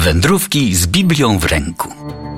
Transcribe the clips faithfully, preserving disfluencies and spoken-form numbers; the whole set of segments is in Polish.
Wędrówki z Biblią w ręku.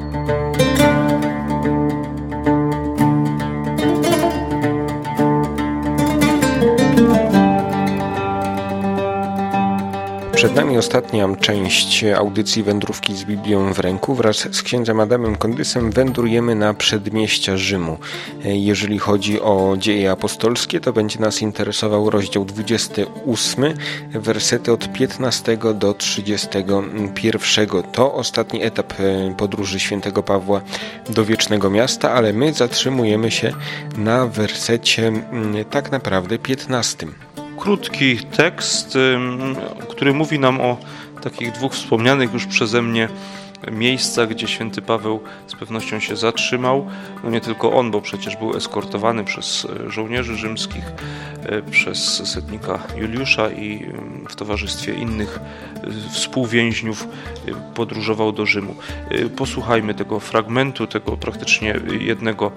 Przed nami ostatnia część audycji Wędrówki z Biblią w ręku. Wraz z księdzem Adamem Kondysem wędrujemy na przedmieścia Rzymu. Jeżeli chodzi o dzieje apostolskie, to będzie nas interesował rozdział dwudziesty ósmy, wersety od piętnastego do trzydziestego pierwszego. To ostatni etap podróży świętego Pawła do Wiecznego Miasta, ale my zatrzymujemy się na wersecie tak naprawdę piętnastym. Krótki tekst, który mówi nam o takich dwóch wspomnianych już przeze mnie miejscach, gdzie święty Paweł z pewnością się zatrzymał. No nie tylko on, bo przecież był eskortowany przez żołnierzy rzymskich, przez setnika Juliusza i w towarzystwie innych współwięźniów podróżował do Rzymu. Posłuchajmy tego fragmentu, tego praktycznie jednego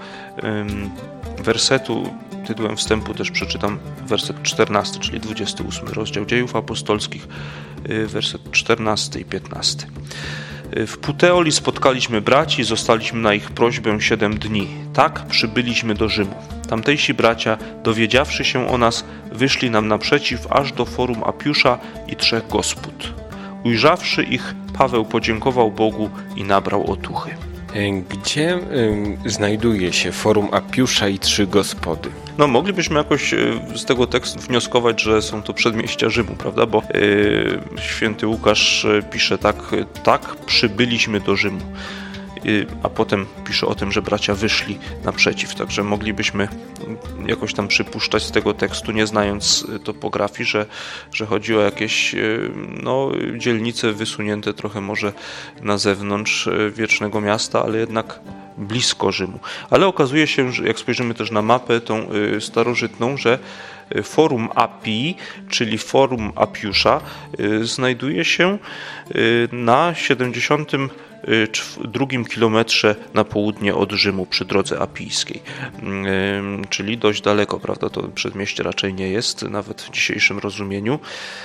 wersetu. Tytułem wstępu też przeczytam werset czternasty, czyli dwudziesty ósmy rozdział Dziejów Apostolskich, werset czternasty i piętnasty. W Puteoli spotkaliśmy braci, zostaliśmy na ich prośbę siedem dni. Tak przybyliśmy do Rzymu. Tamtejsi bracia, dowiedziawszy się o nas, wyszli nam naprzeciw aż do forum Apiusza i trzech gospód. Ujrzawszy ich, Paweł podziękował Bogu i nabrał otuchy. Gdzie y, znajduje się forum Apiusza i trzy gospody? No, moglibyśmy jakoś z tego tekstu wnioskować, że są to przedmieścia Rzymu, prawda? Bo yy, święty Łukasz pisze tak, tak przybyliśmy do Rzymu. A potem pisze o tym, że bracia wyszli naprzeciw. Także moglibyśmy jakoś tam przypuszczać z tego tekstu, nie znając topografii, że, że chodzi o jakieś no, dzielnice wysunięte trochę może na zewnątrz Wiecznego Miasta, ale jednak blisko Rzymu. Ale okazuje się, że jak spojrzymy też na mapę tą starożytną, że forum Apii, czyli forum Apiusza, znajduje się na siedemdziesiątym drugim kilometrze na południe od Rzymu przy drodze apijskiej, czyli dość daleko, prawda? To przedmieście raczej nie jest, nawet w dzisiejszym rozumieniu.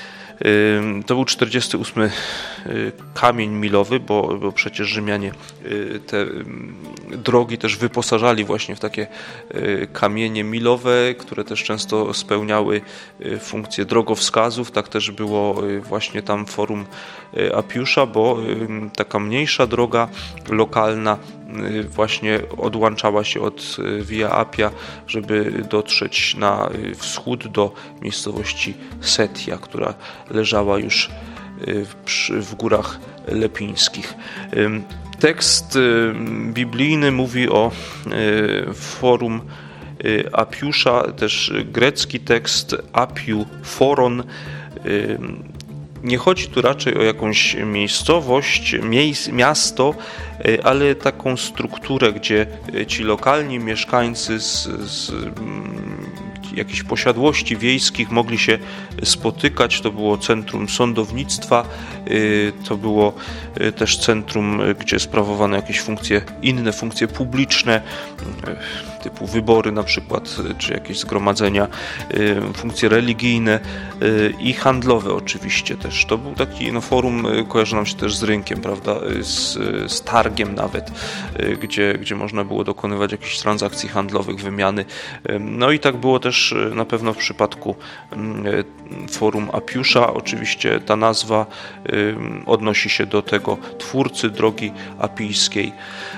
To był czterdziesty ósmy kamień milowy, bo, bo przecież Rzymianie te drogi też wyposażali właśnie w takie kamienie milowe, które też często spełniały funkcję drogowskazów. Tak też było właśnie tam forum Apiusza, bo taka mniejsza droga lokalna właśnie odłączała się od Via Appia, żeby dotrzeć na wschód do miejscowości Setia, która leżała już w, w górach lepińskich. Tekst biblijny mówi o forum Apiusza, też grecki tekst Apiu Foron. Nie chodzi tu raczej o jakąś miejscowość, miejsc, miasto, ale taką strukturę, gdzie ci lokalni mieszkańcy z, z jakichś posiadłości wiejskich mogli się spotykać. To było centrum sądownictwa, to było też centrum, gdzie sprawowano jakieś funkcje, inne funkcje publiczne, typu wybory na przykład, czy jakieś zgromadzenia, funkcje religijne i handlowe oczywiście też. To był taki no, forum, kojarzy nam się też z rynkiem, prawda, z, z targiem nawet, gdzie, gdzie można było dokonywać jakichś transakcji handlowych, wymiany. No i tak było też na pewno w przypadku forum Apiusza. Oczywiście ta nazwa odnosi się do tego twórcy drogi apijskiej.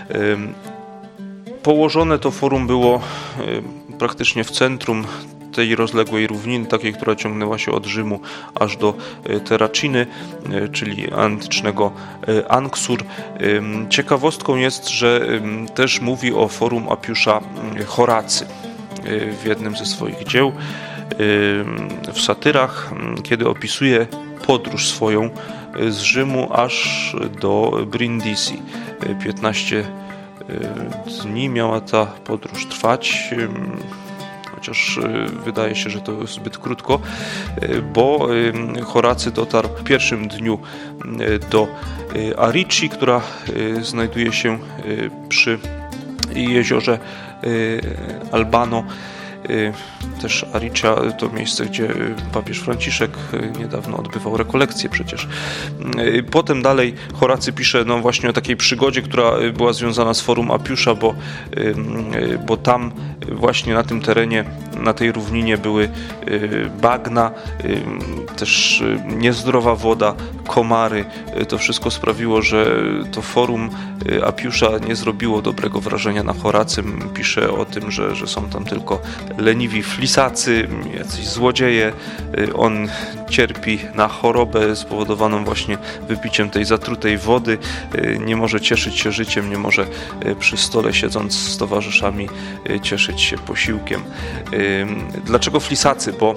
Położone to forum było praktycznie w centrum tej rozległej równiny, takiej, która ciągnęła się od Rzymu aż do Terraciny, czyli antycznego Anksur. Ciekawostką jest, że też mówi o forum Apiusza Horacy w jednym ze swoich dzieł, w Satyrach, kiedy opisuje podróż swoją z Rzymu aż do Brindisi. piętnaście dni miała ta podróż trwać, chociaż wydaje się, że to zbyt krótko, bo Horacy dotarł w pierwszym dniu do Arici, która znajduje się przy jeziorze Albano, Też Aricia to miejsce, gdzie papież Franciszek niedawno odbywał rekolekcje przecież. Potem dalej Horacy pisze no właśnie o takiej przygodzie, która była związana z Forum Appiusza, bo, bo tam właśnie na tym terenie, na tej równinie były bagna, też niezdrowa woda, komary. To wszystko sprawiło, że to Forum Appiusza nie zrobiło dobrego wrażenia na Horacym. Pisze o tym, że, że są tam tylko leniwi flisacy, jacyś złodzieje. On cierpi na chorobę spowodowaną właśnie wypiciem tej zatrutej wody. Nie może cieszyć się życiem, nie może przy stole siedząc z towarzyszami cieszyć się posiłkiem. Dlaczego flisacy? Bo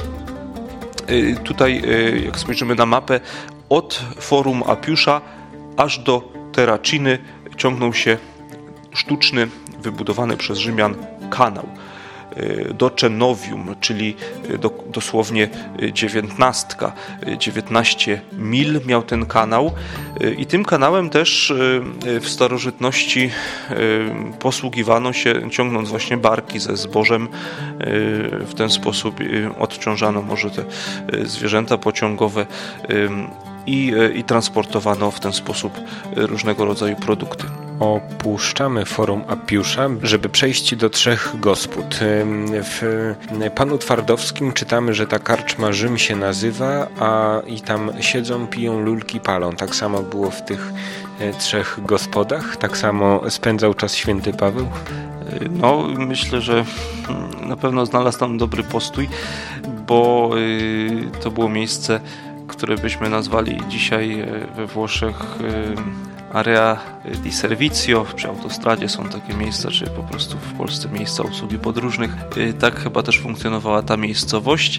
tutaj, jak spojrzymy na mapę, od Forum Appiusza aż do Terraciny ciągnął się sztuczny, wybudowany przez Rzymian kanał. Docenovium, czyli do, dosłownie dziewiętnastka, dziewiętnaście mil miał ten kanał i tym kanałem też w starożytności posługiwano się, ciągnąc właśnie barki ze zbożem. W ten sposób odciążano może te zwierzęta pociągowe i, i transportowano w ten sposób różnego rodzaju produkty. Opuszczamy Forum Appiusza, żeby przejść do Trzech Gospod. W Panu Twardowskim czytamy, że ta karczma Rzym się nazywa, a i tam siedzą, piją, lulki palą. Tak samo było w tych Trzech Gospodach? Tak samo spędzał czas święty Paweł? No, myślę, że na pewno znalazł tam dobry postój, bo to było miejsce, które byśmy nazwali dzisiaj we Włoszech area di servizio. Przy autostradzie są takie miejsca, czy po prostu w Polsce miejsca obsługi podróżnych. Tak chyba też funkcjonowała ta miejscowość.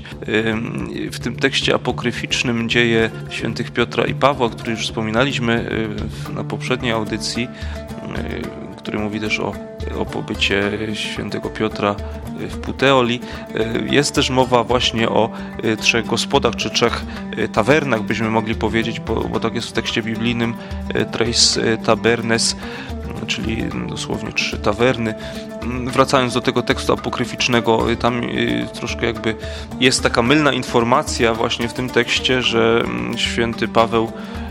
W tym tekście apokryficznym Dzieje świętych Piotra i Pawła, który już wspominaliśmy na poprzedniej audycji, który mówi też o, o pobycie świętego Piotra w Puteoli. Jest też mowa właśnie o trzech gospodach, czy trzech tawernach, byśmy mogli powiedzieć, bo, bo tak jest w tekście biblijnym, tres tabernes, czyli dosłownie trzy tawerny. Wracając do tego tekstu apokryficznego, tam troszkę jakby jest taka mylna informacja właśnie w tym tekście, że święty Paweł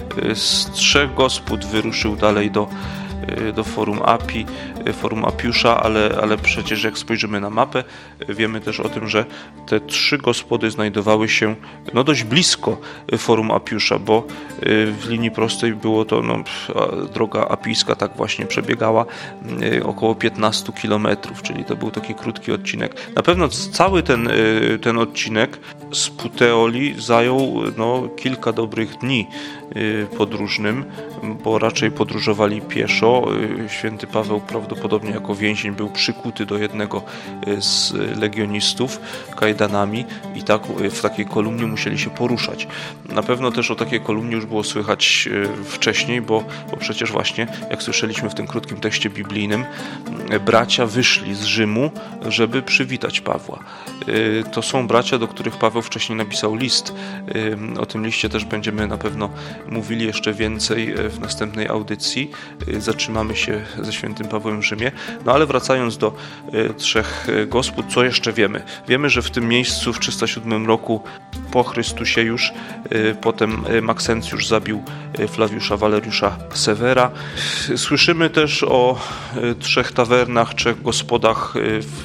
z trzech gospod wyruszył dalej do do Forum Appii, Forum Appiusza, ale, ale przecież jak spojrzymy na mapę, wiemy też o tym, że te trzy gospody znajdowały się no dość blisko Forum Appiusza, bo w linii prostej było to, no, droga apijska tak właśnie przebiegała około piętnaście kilometrów, czyli to był taki krótki odcinek. Na pewno cały ten, ten odcinek z Puteoli zajął no, kilka dobrych dni podróżnym, bo raczej podróżowali pieszo. Święty Paweł prawdopodobnie jako więzień był przykuty do jednego z legionistów kajdanami i tak w takiej kolumnie musieli się poruszać. Na pewno też o takiej kolumnie już było słychać wcześniej, bo, bo przecież właśnie, jak słyszeliśmy w tym krótkim tekście biblijnym, bracia wyszli z Rzymu, żeby przywitać Pawła. To są bracia, do których Paweł wcześniej napisał list. O tym liście też będziemy na pewno mówili jeszcze więcej w następnej audycji. Zatrzymamy się ze świętym Pawłem w Rzymie. No ale wracając do Trzech Gospod, co jeszcze wiemy? Wiemy, że w tym miejscu w trzysta siódmym roku po Chrystusie już potem Maksencjusz zabił Flawiusza Waleriusza Severa. Słyszymy też o trzech tawernach, trzech gospodach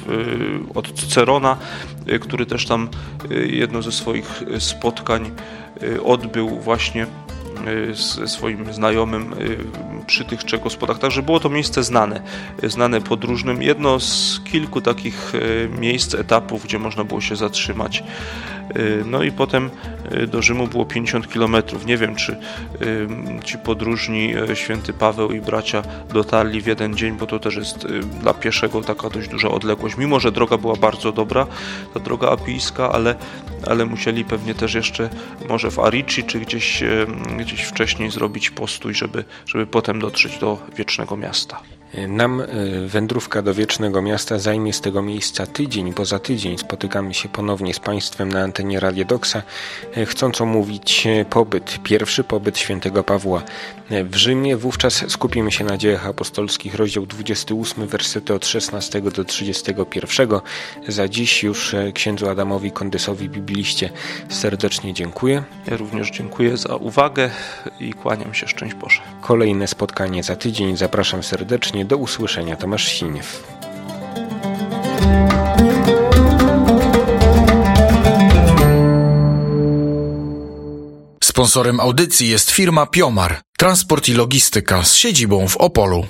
od Cycerona, który też tam jedno ze swoich spotkań odbył właśnie ze swoim znajomym przy tych trzech gospodach. Także było to miejsce znane, znane podróżnym. Jedno z kilku takich miejsc, etapów, gdzie można było się zatrzymać. No i potem do Rzymu było pięćdziesiąt kilometrów. Nie wiem, czy ci podróżni, święty Paweł i bracia, dotarli w jeden dzień, bo to też jest dla pieszego taka dość duża odległość. Mimo że droga była bardzo dobra, ta droga apijska, ale, ale musieli pewnie też jeszcze może w Arici, czy gdzieś, gdzieś wcześniej zrobić postój, żeby, żeby potem dotrzeć do wiecznego miasta. Nam wędrówka do Wiecznego Miasta zajmie z tego miejsca tydzień, bo za tydzień spotykamy się ponownie z Państwem na antenie Radia Doksa, chcąc omówić pobyt, pierwszy pobyt świętego Pawła w Rzymie. Wówczas skupimy się na Dziejach Apostolskich, rozdział dwudziesty ósmy, wersety od szesnastego do trzydziestego pierwszego. Za dziś już księdzu Adamowi Kondysowi, bibliście, serdecznie dziękuję. Ja również dziękuję za uwagę i kłaniam się. Szczęść Boże. Kolejne spotkanie za tydzień. Zapraszam serdecznie. Do usłyszenia. Tomasz Siniew. Sponsorem audycji jest firma Piomar, transport i logistyka z siedzibą w Opolu.